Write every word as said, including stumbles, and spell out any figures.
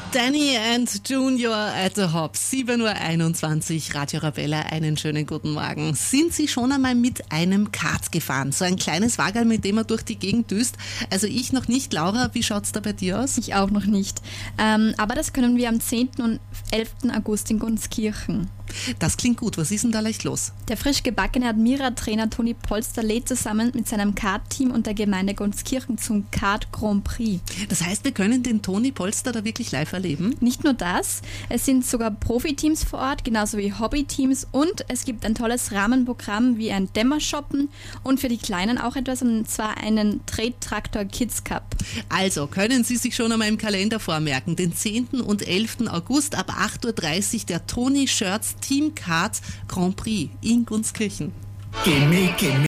Danny and Junior at the Hops, sieben Uhr einundzwanzig, Radio Arabella, einen schönen guten Morgen. Sind Sie schon einmal mit einem Kart gefahren? So ein kleines Wagerl, mit dem man durch die Gegend düst? Also ich noch nicht. Laura, wie schaut's da bei dir aus? Ich auch noch nicht. Ähm, aber das können wir am zehnten und elften August in Gunskirchen. Das klingt gut. Was ist denn da leicht los? Der frisch gebackene Admira-Trainer Toni Polster lädt zusammen mit seinem Kart-Team und der Gemeinde Gunskirchen zum Kart Grand Prix. Das heißt, wir können den Toni Polster da wirklich live erleben? Nicht nur das, es sind sogar Profiteams vor Ort, genauso wie Hobbyteams, und es gibt ein tolles Rahmenprogramm wie ein Dämmershoppen und für die Kleinen auch etwas, und zwar einen Trettraktor Kids Cup. Also können Sie sich schon einmal im Kalender vormerken, den zehnten und elften August ab acht Uhr dreißig der Toni Shirts Team Kart Grand Prix in Gunskirchen. Gimme, gimme.